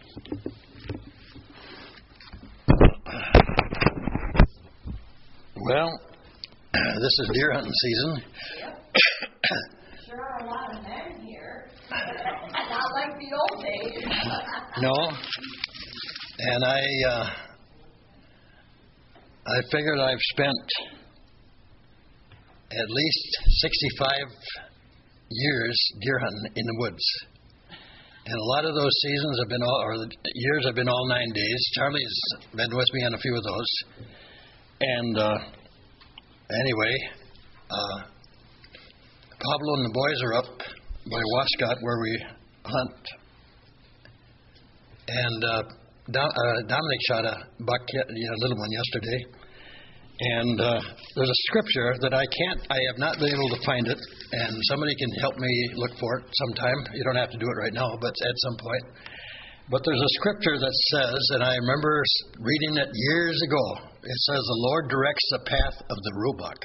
Well, this is deer hunting season. Yep. Sure are a lot of men here. Not like the old days. No. And I figured I've spent at least 65 years deer hunting in the woods. And a lot of those seasons have been years have been all 9 days. Charlie's been with me on a few of those. And anyway, Pablo and the boys are up by Wascott where we hunt. And Dominic shot a buck, a little one yesterday. And there's a scripture that I have not been able to find it, and somebody can help me look for it sometime. You don't have to do it right now, but at some point. But there's a scripture that says, and I remember reading it years ago, it says, the Lord directs the path of the roebuck.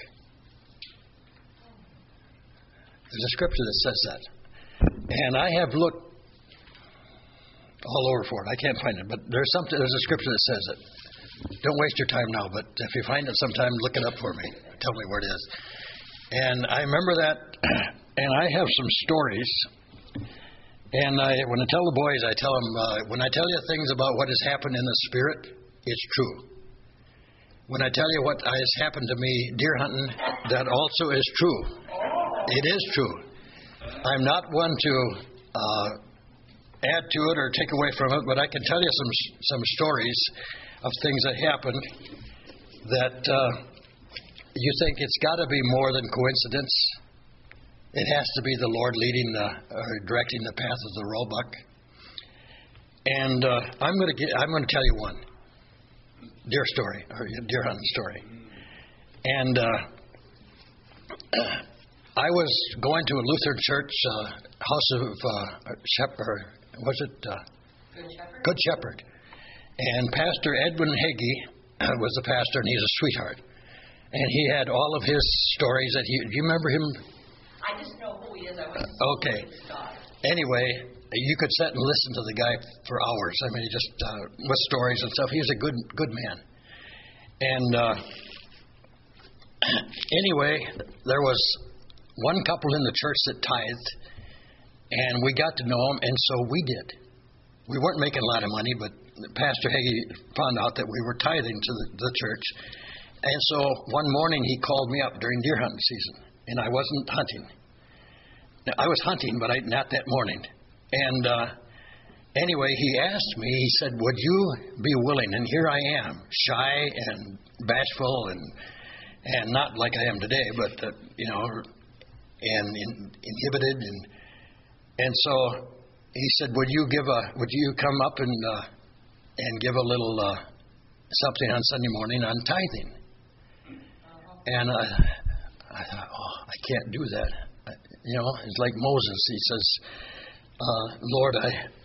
There's a scripture that says that. And I have looked all over for it. I can't find it, but there's a scripture that says it. Don't waste your time now, but if you find it sometime, look it up for me. Tell me where it is. And I remember that, and I have some stories. And when I tell the boys, I tell them, when I tell you things about what has happened in the spirit, it's true. When I tell you what has happened to me deer hunting, that also is true. It is true. I'm not one to add to it or take away from it, but I can tell you some stories of things that happened that you think it's got to be more than coincidence. It has to be the Lord leading or directing the path of the roebuck. And I'm going to tell you one deer story or deer hunting story. And I was going to a Lutheran church, House of Shepherd. Was it Good Shepherd? And Pastor Edwin Hagee was the pastor, and he's a sweetheart. And he had all of his stories that do you remember him? I just know who he is. Okay. Anyway, you could sit and listen to the guy for hours. I mean, just with stories and stuff. He was a good man. And anyway, there was one couple in the church that tithed, and we got to know them, and so we did. We weren't making a lot of money, but Pastor Hagee found out that we were tithing to the church. And so one morning he called me up during deer hunting season, and I wasn't hunting. Now, I was hunting, but not that morning. And anyway, he asked me, he said, would you be willing? And here I am, shy and bashful and not like I am today, but, and inhibited. And so he said, would you come up and give a little something on Sunday morning on tithing? And I thought, I can't do that. It's like Moses. He says, Lord,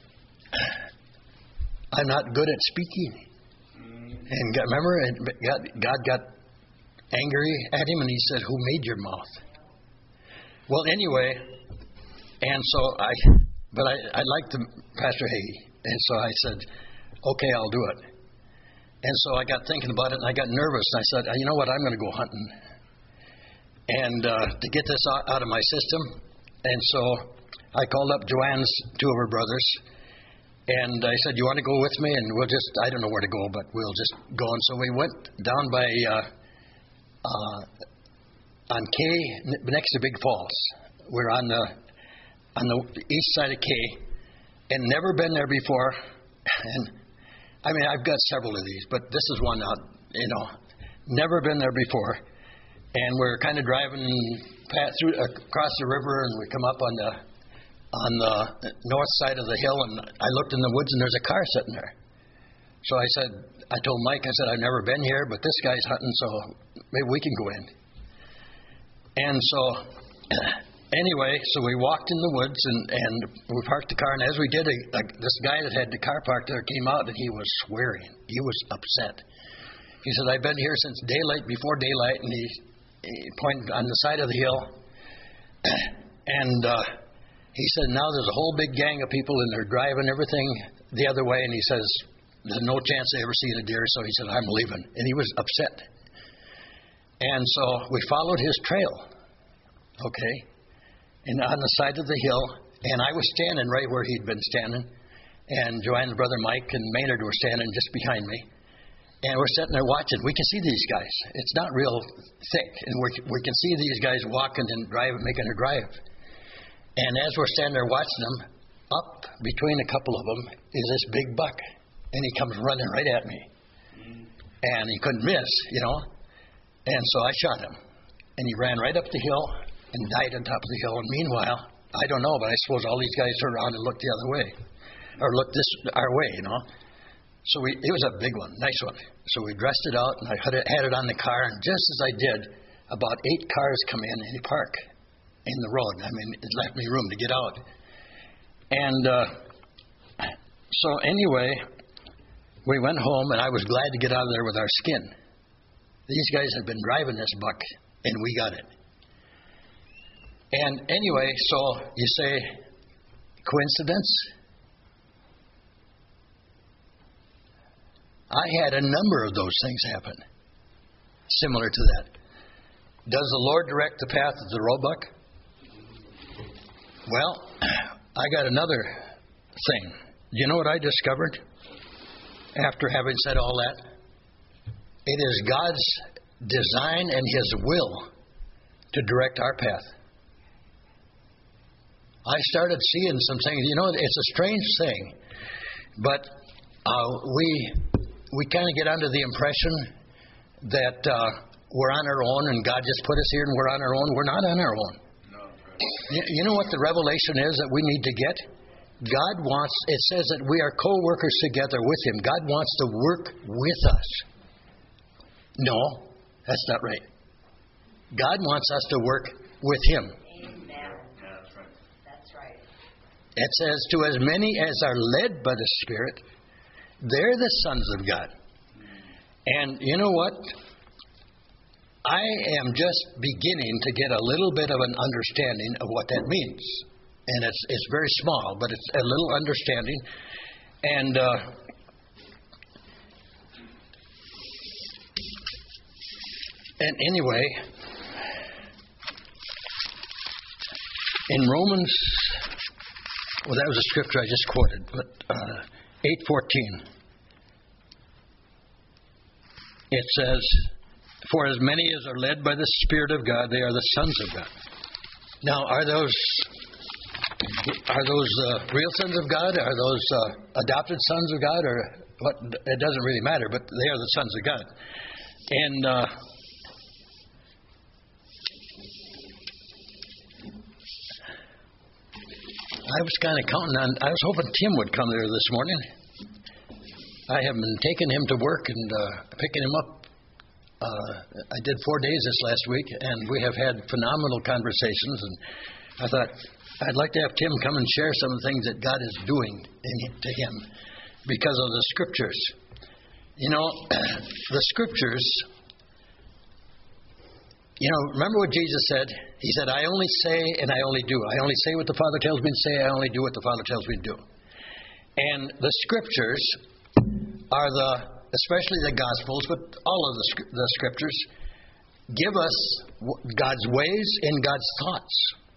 I'm not good at speaking. And remember, God got angry at him, and he said, who made your mouth? Well, anyway, and so I liked Pastor Hagee, and so I said, okay, I'll do it. And so I got thinking about it, and I got nervous, and I said, you know what, I'm going to go hunting. And to get this out of my system, and so I called up Joanne's two of her brothers, and I said, you want to go with me? And we'll just, I don't know where to go, but we'll just go. And so we went down by, on K, next to Big Falls. We're on the east side of K, and never been there before. And I mean, I've got several of these, but this is one out, never been there before. And we're kind of driving across the river, and we come up on the north side of the hill, and I looked in the woods, and there's a car sitting there. So I told Mike, I've never been here, but this guy's hunting, so maybe we can go in. And so anyway, so we walked in the woods, and we parked the car, and as we did, this guy that had the car parked there came out, and he was swearing. He was upset. He said, I've been here since daylight, before daylight, and he pointed on the side of the hill, and He said, now there's a whole big gang of people, and they're driving everything the other way. And he says, there's no chance they ever see a deer. So he said, I'm leaving. And he was upset. And so we followed his trail, okay, and on the side of the hill. And I was standing right where he'd been standing. And Joanne's brother Mike and Maynard were standing just behind me. And we're sitting there watching. We can see these guys. It's not real thick. And we can see these guys walking and driving, making a drive. And as we're standing there watching them, up between a couple of them is this big buck. And he comes running right at me. And he couldn't miss, you know. And so I shot him. And he ran right up the hill and died on top of the hill. And meanwhile, I don't know, but I suppose all these guys turned around and looked the other way. Or looked our way, you know. So it was a big one, nice one. So we dressed it out, and I had it on the car. And just as I did, about 8 cars come in and they park in the road. I mean, it left me room to get out. And so anyway, we went home, and I was glad to get out of there with our skin. These guys had been driving this buck, and we got it. And anyway, so you say, coincidence? I had a number of those things happen, similar to that. Does the Lord direct the path of the roebuck? Well, I got another thing. You know what I discovered after having said all that? It is God's design and His will to direct our path. I started seeing some things. You know, it's a strange thing, but we kind of get under the impression that we're on our own and God just put us here and we're on our own. We're not on our own. No, You know what the revelation is that we need to get? God wants, it says that we are co-workers together with Him. God wants to work with us. No, that's not right. God wants us to work with Him. Amen. yeah, that's right. That's right. It says, to as many as are led by the Spirit, they're the sons of God. And you know what? I am just beginning to get a little bit of an understanding of what that means. And it's very small, but it's a little understanding. And anyway, in Romans, well, that was a scripture I just quoted, but 8:14, it says, for as many as are led by the Spirit of God, they are the sons of God. Now, are those real sons of God? Are those adopted sons of God? Or what? It doesn't really matter, but they are the sons of God. And I was kind of counting on, I was hoping Tim would come there this morning. I have been taking him to work and picking him up. I did 4 days this last week, and we have had phenomenal conversations. And I thought, I'd like to have Tim come and share some of the things that God is doing to him because of the Scriptures. You know, the Scriptures, you know, remember what Jesus said? He said, I only say and I only do. I only say what the Father tells me to say. I only do what the Father tells me to do. And the Scriptures are especially the Gospels, but all of the Scriptures, give us God's ways and God's thoughts.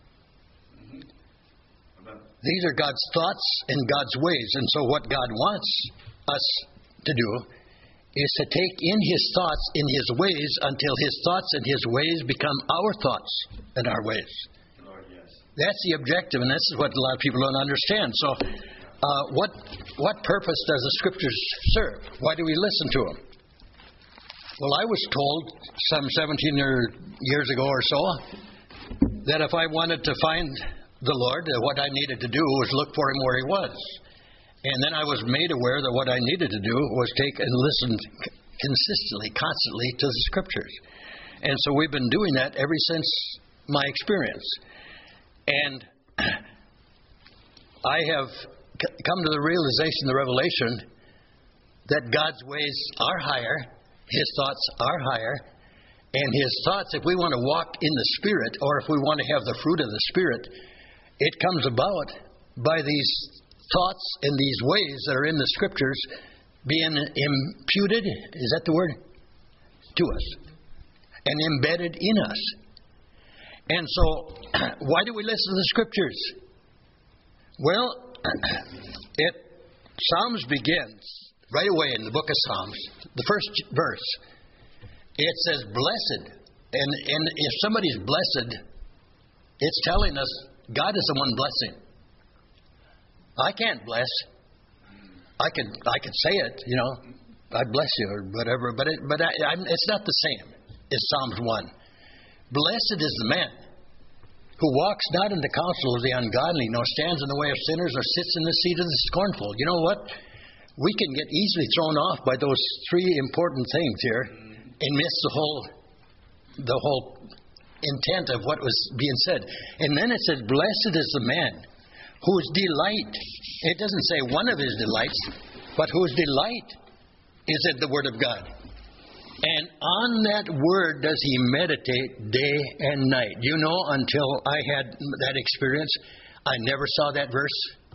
These are God's thoughts and God's ways. And so what God wants us to do is to take in His thoughts in His ways until His thoughts and His ways become our thoughts and our ways. Lord, yes. That's the objective, and this is what a lot of people don't understand. So what purpose does the Scriptures serve? Why do we listen to them? Well, I was told some 17 years ago or so that if I wanted to find the Lord, what I needed to do was look for Him where He was. And then I was made aware that what I needed to do was take and listen consistently, constantly to the Scriptures. And so we've been doing that ever since my experience. And I have come to the realization, the revelation, that God's ways are higher, His thoughts are higher, and His thoughts, if we want to walk in the Spirit, or if we want to have the fruit of the Spirit, it comes about by these thoughts and these ways that are in the Scriptures being imputed, is that the word? To us. And embedded in us. And so, why do we listen to the Scriptures? Well, Psalms begins right away in the book of Psalms. The first verse, it says, blessed. And if somebody's blessed, it's telling us God is the one blessing. I can't bless. I could say it, I bless you or whatever, but it's not the same as Psalms 1. Blessed is the man who walks not in the counsel of the ungodly, nor stands in the way of sinners, nor sits in the seat of the scornful. You know what? We can get easily thrown off by those three important things here and miss the whole intent of what was being said. And then it says, blessed is the man whose delight, it doesn't say one of his delights, but whose delight is in the Word of God. And on that Word does he meditate day and night. Until I had that experience, I never saw that verse.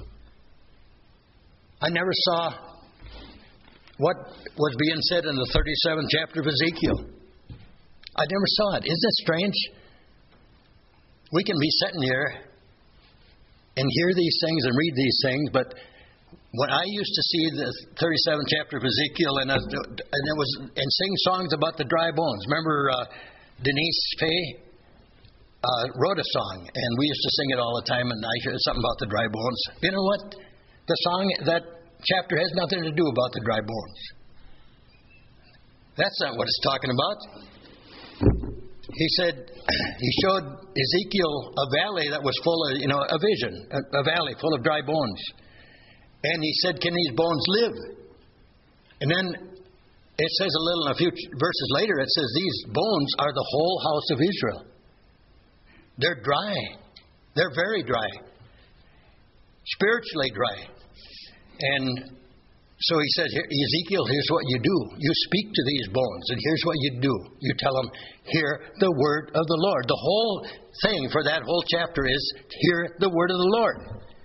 I never saw what was being said in the 37th chapter of Ezekiel. I never saw it. Isn't it strange? We can be sitting here and hear these things and read these things, but when I used to see the 37th chapter of Ezekiel and sing songs about the dry bones. Remember Denise Fay wrote a song, and we used to sing it all the time, and I heard something about the dry bones. You know what? The song, that chapter has nothing to do about the dry bones. That's not what it's talking about. He said, he showed Ezekiel a valley that was full of, a vision, a valley full of dry bones. And he said, can these bones live? And then it says a few verses later, it says, these bones are the whole house of Israel. They're dry. They're very dry. Spiritually dry. And so he said, Ezekiel, here's what you do. You speak to these bones, and here's what you do. You tell them, hear the word of the Lord. The whole thing for that whole chapter is, hear the word of the Lord.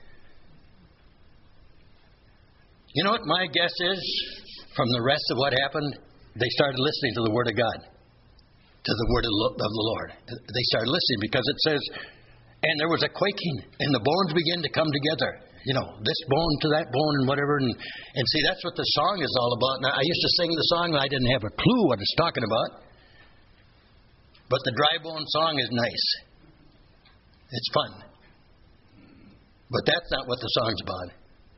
You know what my guess is? From the rest of what happened, they started listening to the Word of God, to the Word of the Lord. They started listening because it says, and there was a quaking, and the bones began to come together. This bone to that bone and whatever. And see, that's what the song is all about. Now, I used to sing the song, and I didn't have a clue what it's talking about. But the dry bone song is nice. It's fun. But that's not what the song's about.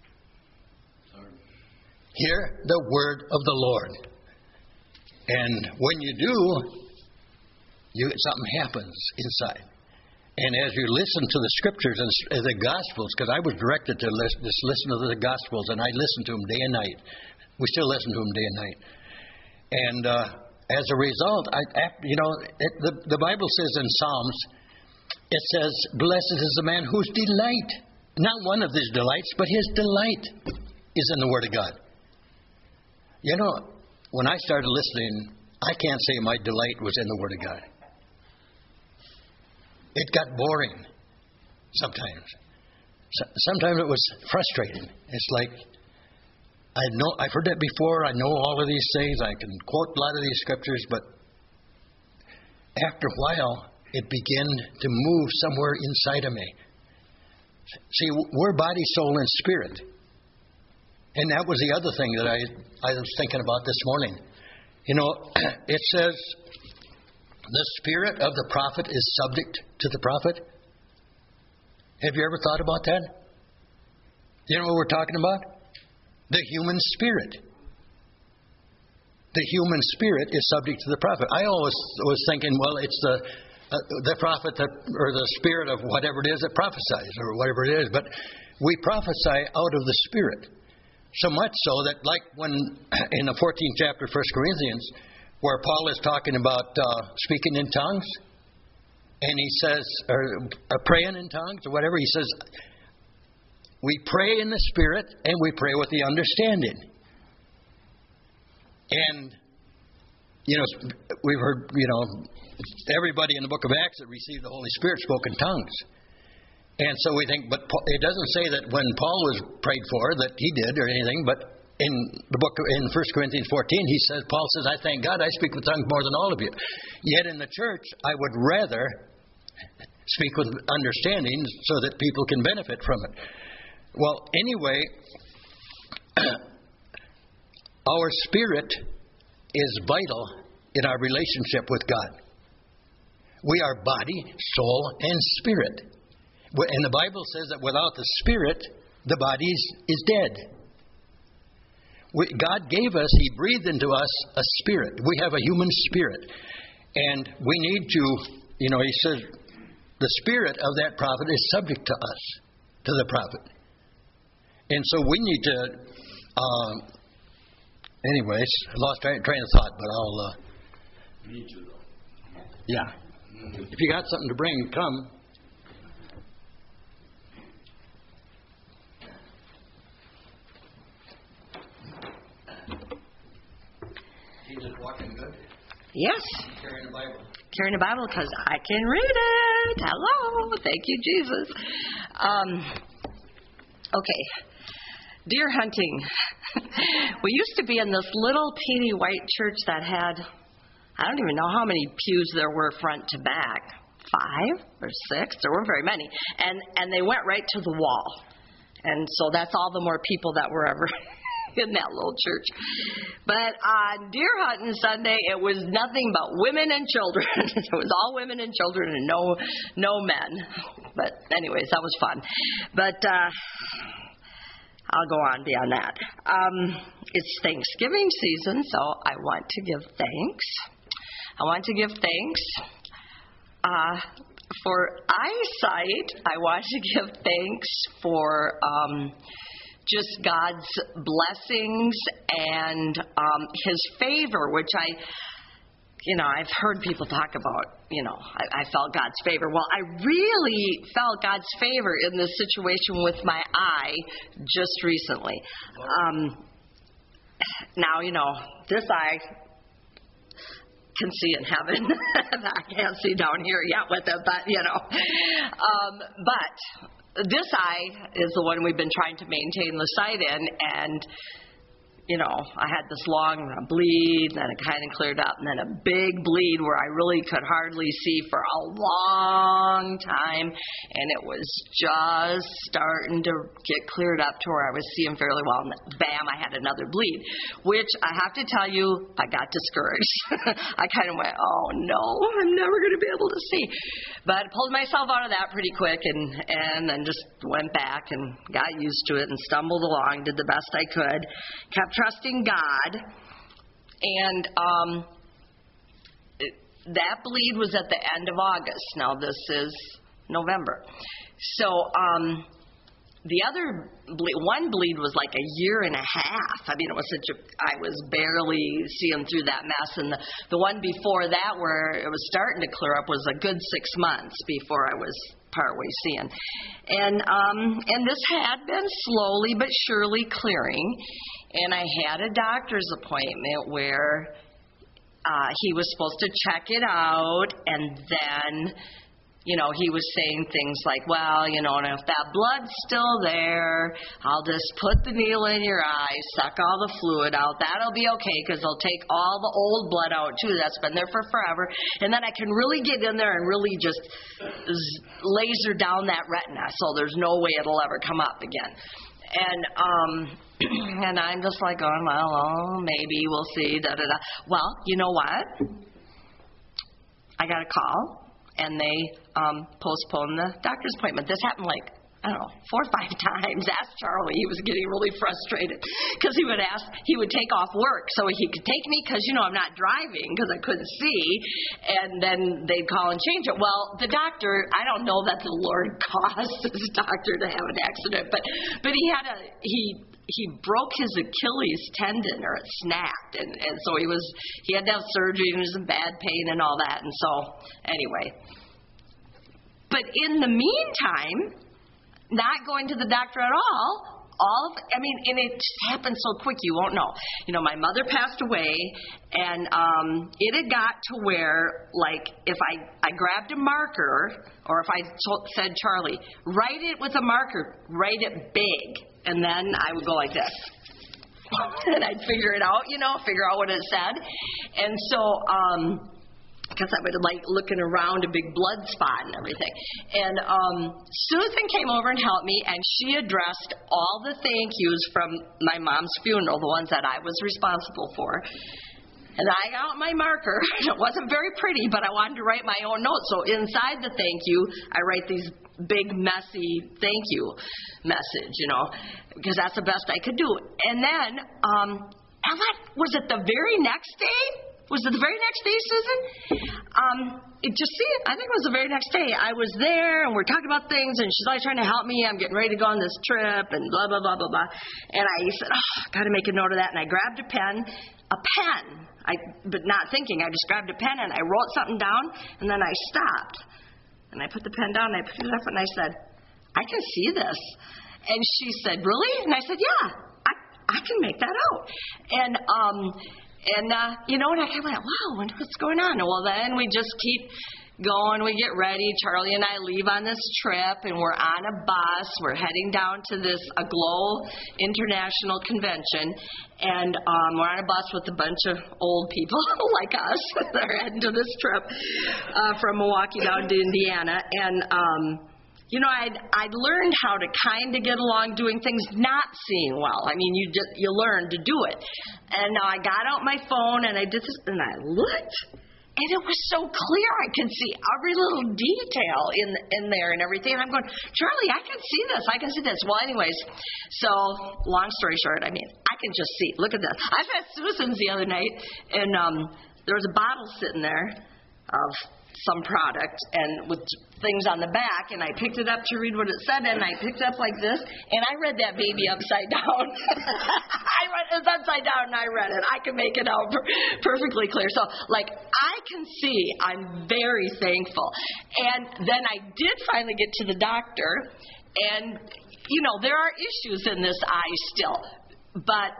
Hear the word of the Lord. And when you do, something happens inside. And as you listen to the Scriptures and the Gospels, because I was directed to listen to the Gospels, and I listened to them day and night. We still listen to them day and night. And as a result, the Bible says in Psalms, it says, blessed is the man whose delight, not one of his delights, but his delight is in the Word of God. When I started listening, I can't say my delight was in the Word of God. It got boring sometimes. Sometimes it was frustrating. It's like, I've heard that before. I know all of these things. I can quote a lot of these scriptures, but after a while, it began to move somewhere inside of me. See, we're body, soul, and spirit. And that was the other thing that I was thinking about this morning. It says, the spirit of the prophet is subject to the prophet. Have you ever thought about that? You know what we're talking about? The human spirit. The human spirit is subject to the prophet. I always was thinking, well, it's the prophet or the spirit of whatever it is that prophesies or whatever it is. But we prophesy out of the spirit. So much so that, like when in the 14th chapter of 1 Corinthians, where Paul is talking about speaking in tongues, and he says, or praying in tongues, or whatever, he says, we pray in the Spirit, and we pray with the understanding. And, we've heard, everybody in the book of Acts that received the Holy Spirit spoke in tongues. And so we think, but it doesn't say that when Paul was prayed for that he did or anything, but in the book, in 1 Corinthians 14, Paul says, I thank God I speak with tongues more than all of you. Yet in the church, I would rather speak with understanding so that people can benefit from it. Well, anyway, our spirit is vital in our relationship with God. We are body, soul, and spirit. And the Bible says that without the spirit, the body is dead. God gave us, He breathed into us a spirit. We have a human spirit. And we need to, He says, the spirit of that prophet is subject to us, to the prophet. And so we need to, anyways, I lost train of thought, but I'll... Me too, though. Yeah. If you got something to bring, come. Jesus walking good? Yes. Carrying the Bible. Carrying the Bible because I can read it. Hello. Thank you, Jesus. Okay. Deer hunting. We used to be in this little teeny white church that had, I don't even know how many pews there were front to back. 5 or 6. There weren't very many. And they went right to the wall. And so that's all the more people that were ever in that little church. But on deer hunting Sunday, it was nothing but women and children. It was all women and children and no men. But anyways, that was fun. But I'll go on beyond that. It's Thanksgiving season, so I want to give thanks. I want to give thanks for eyesight. I want to give thanks for just God's blessings and His favor, which I've heard people talk about, I felt God's favor. Well, I really felt God's favor in this situation with my eye just recently. Now, this eye can see in heaven. I can't see down here yet with it, but, but this eye is the one we've been trying to maintain the sight in, and I had this long bleed, then it kind of cleared up, and then a big bleed where I really could hardly see for a long time, and it was just starting to get cleared up to where I was seeing fairly well, and bam, I had another bleed, which I have to tell you, I got discouraged. I kind of went, oh no, I'm never going to be able to see. But I pulled myself out of that pretty quick, and then just went back and got used to it and stumbled along, did the best I could, kept trusting God, and that bleed was at the end of August. Now this is November. So the other one bleed was like a year and a half. I mean, it was I was barely seeing through that mess, and the one before that where it was starting to clear up was a good 6 months before I was partway seeing. And this had been slowly but surely clearing, and I had a doctor's appointment where he was supposed to check it out, and then he was saying things like, well, and if that blood's still there, I'll just put the needle in your eye, suck all the fluid out. That'll be okay because they'll take all the old blood out, too. That's been there for forever. And then I can really get in there and really just laser down that retina so there's no way it'll ever come up again. And I'm just like going, well, maybe we'll see, da-da-da. Well, you know what? I got a call. And they postponed the doctor's appointment. This happened 4 or 5 times. Ask Charlie. He was getting really frustrated because he would take off work so he could take me because, I'm not driving because I couldn't see. And then they'd call and change it. Well, the doctor, I don't know that the Lord caused this doctor to have an accident, but he broke his Achilles tendon, or it snapped, and so he had to have surgery, and he was in bad pain and all that, and so anyway. But in the meantime, not going to the doctor at all, and it happened so quick you won't know. My mother passed away, and it had got to where, like, if I grabbed a marker, or if I said, Charlie, write it with a marker, write it big, and then I would go like this. And I'd figure it out, figure out what it said. And so, because I would like looking around a big blood spot and everything. And Susan came over and helped me, and she addressed all the thank yous from my mom's funeral, the ones that I was responsible for. And I got my marker. It wasn't very pretty, but I wanted to write my own notes. So inside the thank you, I write these big, messy thank you message, because that's the best I could do. And then, was it the very next day? Was it the very next day, Susan? I think it was the very next day. I was there, and we're talking about things, and she's always trying to help me. I'm getting ready to go on this trip, and blah, blah, blah, blah, blah. And I said, got to make a note of that. And I grabbed a pen, but not thinking. I just grabbed a pen, and I wrote something down, and then I stopped. And I put the pen down, and I picked it up, and I said, I can see this. And she said, really? And I said, yeah, I can make that out. And I went, wow, what's going on? Well, then we just keep going. We get ready. Charlie and I leave on this trip, and we're on a bus. We're heading down to this Aglow International Convention, and we're on a bus with a bunch of old people like us that are heading to this trip from Milwaukee down to Indiana. And I'd learned how to kind of get along doing things not seeing well. You learn to do it. And I got out my phone, and I did this, and I looked, and it was so clear. I could see every little detail in there and everything. And I'm going, Charlie, I can see this. I can see this. Well, anyways, so long story short, I can just see. Look at this. I was at Susan's the other night, and there was a bottle sitting there of some product and with things on the back, and I picked it up to read what it said, and I picked it up like this, and I read that baby upside down. I read it upside down, and I read it. I can make it out perfectly clear. So, I can see I'm very thankful. And then I did finally get to the doctor, and, there are issues in this eye still, but,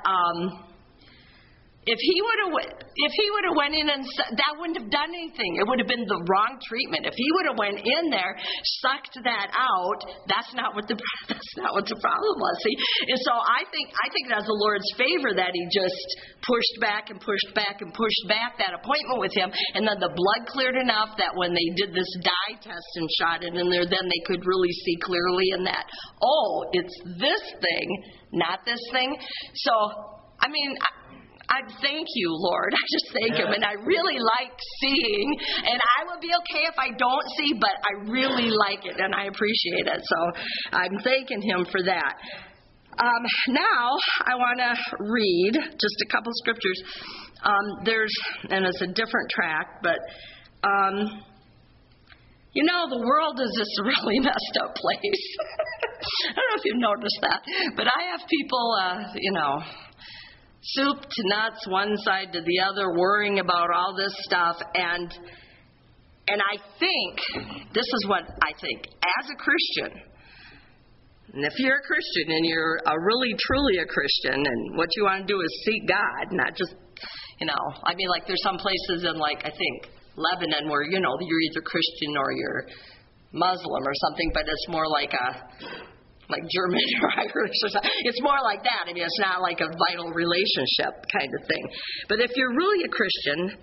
If he would have went in and that wouldn't have done anything. It would have been the wrong treatment. If he would have went in there, sucked that out, that's not what the problem was. See, and so I think it was the Lord's favor that he just pushed back and pushed back and pushed back that appointment with him, and then the blood cleared enough that when they did this dye test and shot it in there, then they could really see clearly in that. Oh, it's this thing, not this thing. So I thank you, Lord. I just thank him. And I really like seeing. And I will be okay if I don't see, but I really like it, and I appreciate it. So I'm thanking him for that. Now, I want to read just a couple scriptures. And it's a different track, but, the world is this really messed up place. I don't know if you've noticed that, but I have people, soup to nuts, one side to the other, worrying about all this stuff. And I think, this is what I think, as a Christian, and if you're a Christian and you're really truly a Christian, and what you want to do is seek God, not just, there's some places in, I think, Lebanon where, you're either Christian or you're Muslim or something, but it's more like German or Irish or something. It's more like that. It's not like a vital relationship kind of thing. But if you're really a Christian,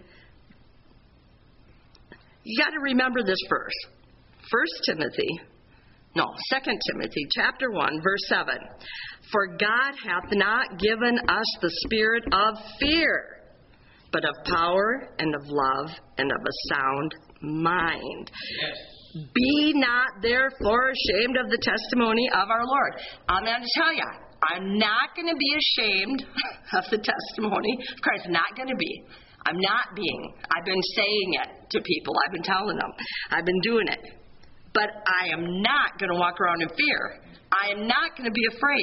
you got to remember this verse. 2 Timothy chapter 1, verse 7. For God hath not given us the spirit of fear, but of power and of love and of a sound mind. Yes. Be not therefore ashamed of the testimony of our Lord. I'm going to tell you, I'm not going to be ashamed of the testimony of Christ. I'm not going to be. I'm not being. I've been saying it to people. I've been telling them. I've been doing it. But I am not going to walk around in fear. I am not going to be afraid.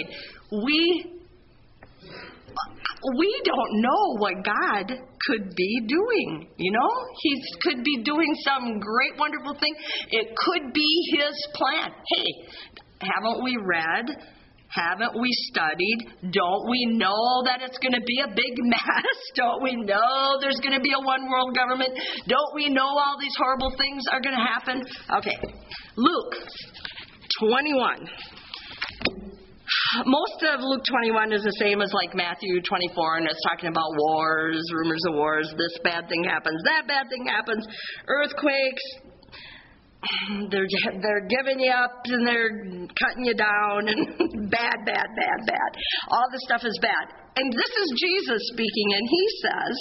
We don't know what God could be doing, He could be doing some great, wonderful thing. It could be His plan. Hey, haven't we read Haven't we studied? Don't we know that it's going to be a big mess? Don't we know there's going to be a one world government? Don't we know all these horrible things are going to happen? Okay, Luke 21. Most of Luke 21 is the same as like Matthew 24, and it's talking about wars, rumors of wars. This bad thing happens, that bad thing happens, earthquakes. They're giving you up and they're cutting you down and bad. All this stuff is bad. And this is Jesus speaking, and he says,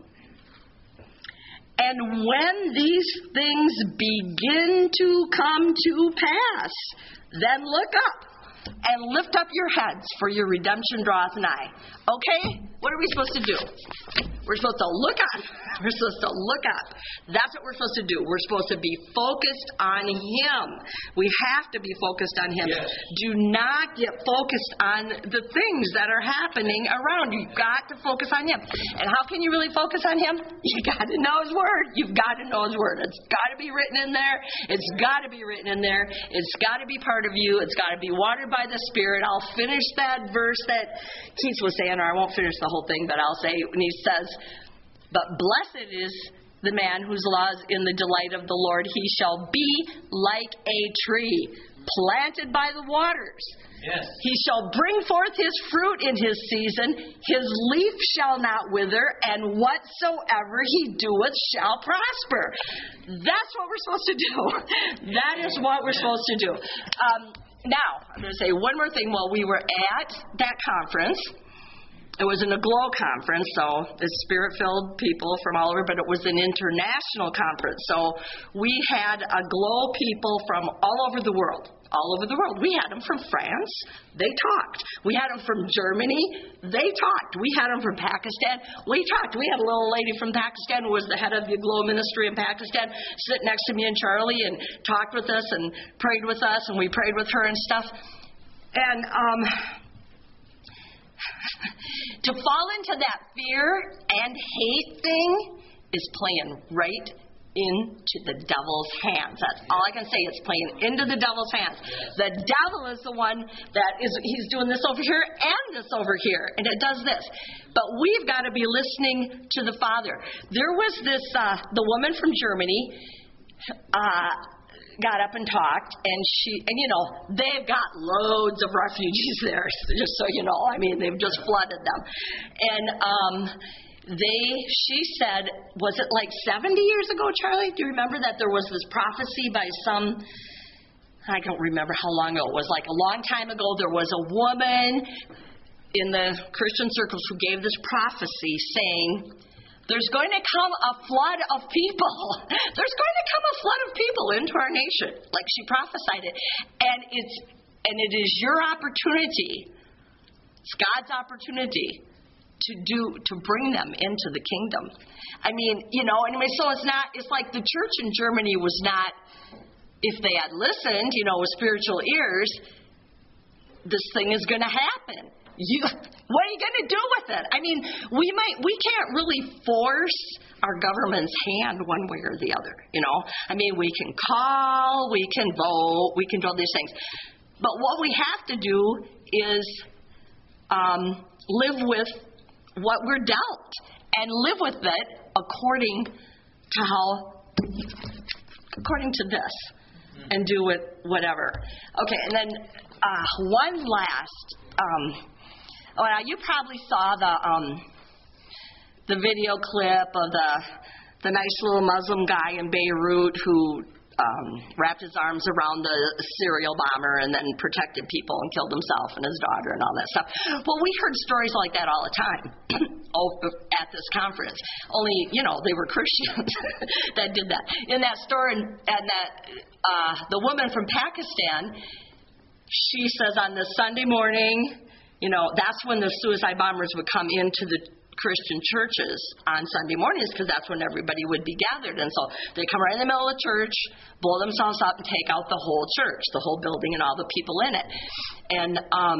and when these things begin to come to pass, then look up and lift up your heads, for your redemption draweth nigh. Okay? What are we supposed to do? We're supposed to look up. We're supposed to look up. That's what we're supposed to do. We're supposed to be focused on Him. We have to be focused on Him. Yes. Do not get focused on the things that are happening around you. You've got to focus on Him. And how can you really focus on Him? You got to know His Word. You've got to know His Word. It's got to be written in there. It's got to be written in there. It's got to be part of you. It's got to be watered by the Spirit. I'll finish that verse that Keith was saying, or I won't finish the whole thing, but I'll say when he says, but blessed is the man whose law is in the delight of the Lord. He shall be like a tree planted by the waters. Yes. He shall bring forth his fruit in his season. His leaf shall not wither, and whatsoever he doeth shall prosper. That's what we're supposed to do. That is what we're supposed to do. Now, I'm going to say one more thing. While we were at that conference, it was an Aglow conference, so it's Spirit-filled people from all over, but it was an international conference. So we had Aglow people from all over the world. We had them from France. They talked. We had them from Germany. They talked. We had them from Pakistan. We talked. We had a little lady from Pakistan who was the head of the Aglow ministry in Pakistan sit next to me and Charlie and talked with us and prayed with us, and we prayed with her and stuff. And to fall into that fear and hate thing is playing right into the devil's hands. That's all I can say. It's playing into the devil's hands. The devil is the one he's doing this over here and this over here, and it does this. But we've got to be listening to the Father. There was this, the woman from Germany, got up and talked, and they've got loads of refugees there, just so you know. I mean, they've just flooded them. And she said, was it like 70 years ago, Charlie? Do you remember that there was this prophecy by I don't remember how long ago. It was like a long time ago. There was a woman in the Christian circles who gave this prophecy saying, there's going to come a flood of people. There's going to come a flood of people into our nation. Like she prophesied it. And it is your opportunity. It's God's opportunity to bring them into the kingdom. I mean, so it's like the church in Germany was not, if they had listened, with spiritual ears, this thing is going to happen. What are you going to do with it? I mean, we can't really force our government's hand one way or the other, I mean, we can call, we can vote, we can do all these things. But what we have to do is live with what we're dealt and live with it according to this and do it whatever. Okay, and then one last... now you probably saw the video clip of the nice little Muslim guy in Beirut who wrapped his arms around the serial bomber and then protected people and killed himself and his daughter and all that stuff. Well, we heard stories like that all the time at this conference. Only, they were Christians that did that. In that story, the woman from Pakistan, she says on the Sunday morning, that's when the suicide bombers would come into the Christian churches on Sunday mornings, because that's when everybody would be gathered. And so they come right in the middle of the church, blow themselves up, and take out the whole church, the whole building, and all the people in it. And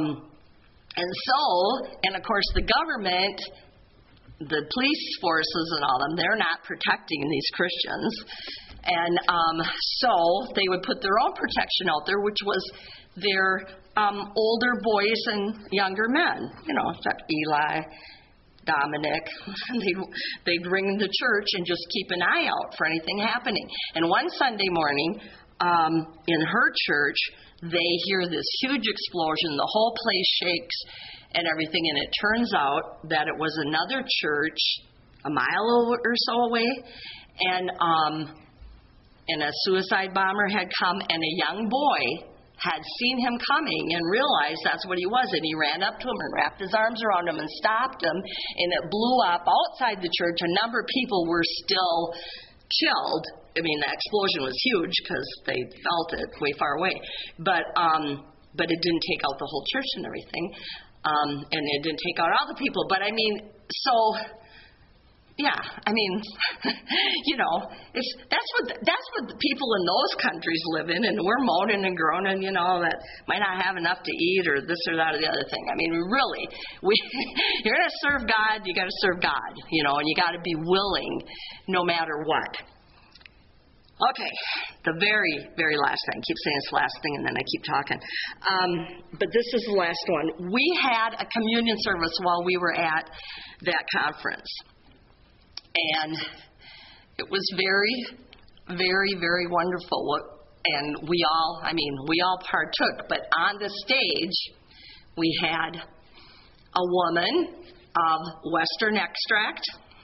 of course, the government, the police forces and all them, they're not protecting these Christians. And so they would put their own protection out there, which was they're older boys and younger men. You know, Eli, Dominic. They'd ring the church and just keep an eye out for anything happening. And one Sunday morning, in her church, they hear this huge explosion. The whole place shakes and everything. And it turns out that it was another church a mile or so away. And a suicide bomber had come, and a young boy had seen him coming and realized that's what he was, and he ran up to him and wrapped his arms around him and stopped him, and it blew up outside the church. A number of people were still killed. I mean, the explosion was huge because they felt it way far away, but it didn't take out the whole church and everything, and it didn't take out all the people. But I mean, so yeah, I mean, you know, that's what the people in those countries live in, and we're moaning and groaning, you know, that might not have enough to eat or this or that or the other thing. I mean, really, you're going to serve God, you got to serve God, you know, and you got to be willing no matter what. Okay, the very, very last thing. I keep saying it's the last thing, and then I keep talking. But this is the last one. We had a communion service while we were at that conference. And it was very, very, very wonderful. And we all partook. But on the stage, we had a woman of Western extract,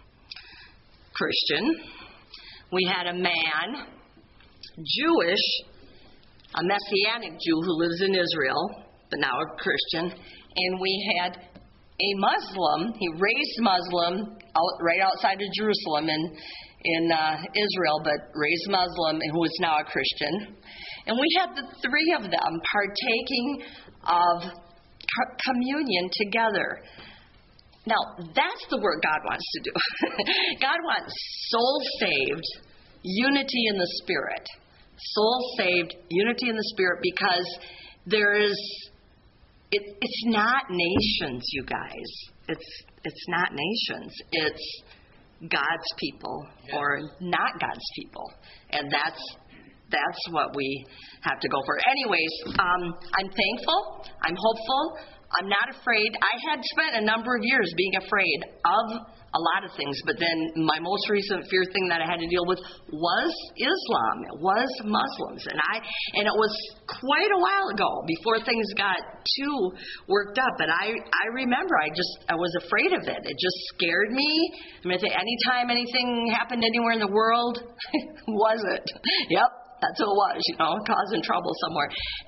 Christian. We had a man, Jewish, a Messianic Jew who lives in Israel, but now a Christian. And we had a Muslim, he raised Muslim right outside of Jerusalem in Israel, but raised Muslim who is now a Christian. And we had the three of them partaking of communion together. Now, that's the work God wants to do. God wants soul saved, unity in the Spirit. Soul saved, unity in the Spirit, because there is... It's not nations, you guys. It's not nations. It's God's people or not God's people, and that's what we have to go for. Anyways, I'm thankful. I'm hopeful. I'm not afraid. I had spent a number of years being afraid of a lot of things, but then my most recent fear thing that I had to deal with was Islam. It was Muslims, and it was quite a while ago before things got too worked up. But I remember I was afraid of it. It just scared me. I mean, anytime anything happened anywhere in the world, was it? Yep, that's what it was. You know, causing trouble somewhere,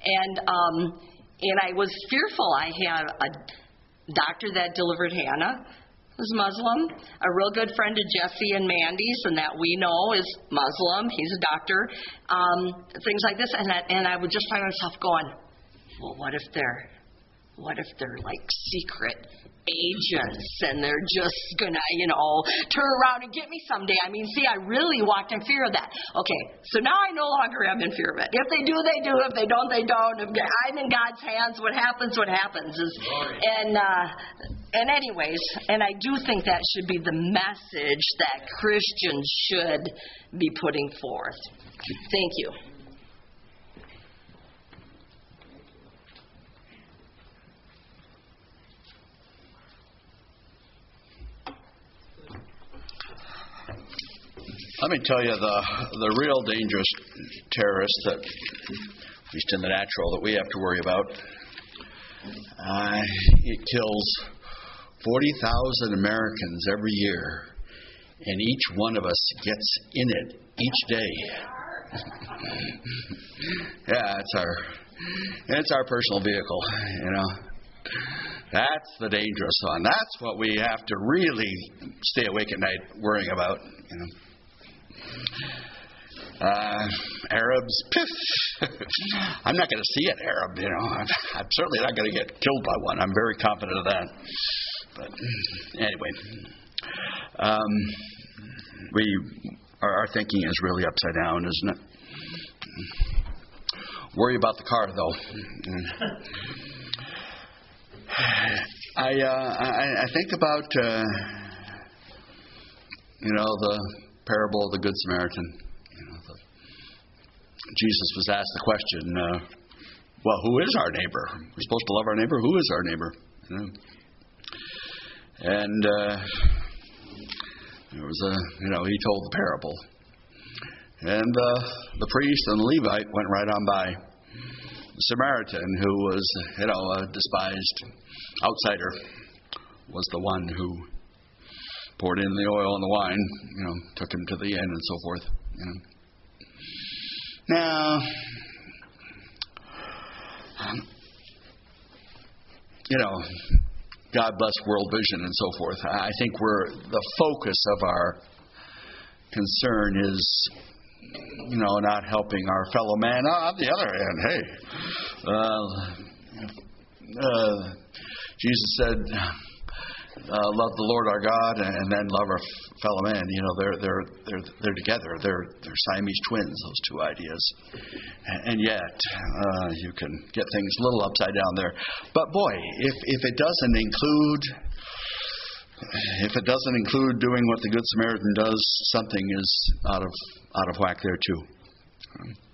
and I was fearful. I had a doctor that delivered Hannah, who's Muslim, a real good friend of Jesse and Mandy's, and that we know is Muslim. He's a doctor. Things like this, and I would just find myself going, well, what if they're like secret agents and they're just gonna, turn around and get me someday? I mean, see, I really walked in fear of that. Okay, so now I no longer am in fear of it. If they do, they do. If they don't, they don't. If I'm in God's hands. What happens, what happens. And anyways, and I do think that should be the message that Christians should be putting forth. Thank you. Let me tell you, the real dangerous terrorist that, at least in the natural, that we have to worry about, it kills 40,000 Americans every year, and each one of us gets in it each day. Yeah, it's our personal vehicle, That's the dangerous one. That's what we have to really stay awake at night worrying about, Arabs, piff. I'm not going to see an Arab, I'm certainly not going to get killed by one. I'm very confident of that. But anyway, our thinking is really upside down, isn't it? Worry about the car, though. I think about the parable of the Good Samaritan. Jesus was asked the question, Well, who is our neighbor? We're supposed to love our neighbor. Who is our neighbor? You know? And there was he told the parable. And the priest and the Levite went right on by. The Samaritan, who was, a despised outsider, was the one who poured in the oil and the wine, took him to the inn and so forth. Now, God bless World Vision and so forth. I think the focus of our concern is, not helping our fellow man. On the other hand, Jesus said, love the Lord our God and then love our fellow man. They're together. They're Siamese twins, those two ideas. And yet, you can get things a little upside down there. But boy, if it doesn't include doing what the Good Samaritan does, something is out of whack there too.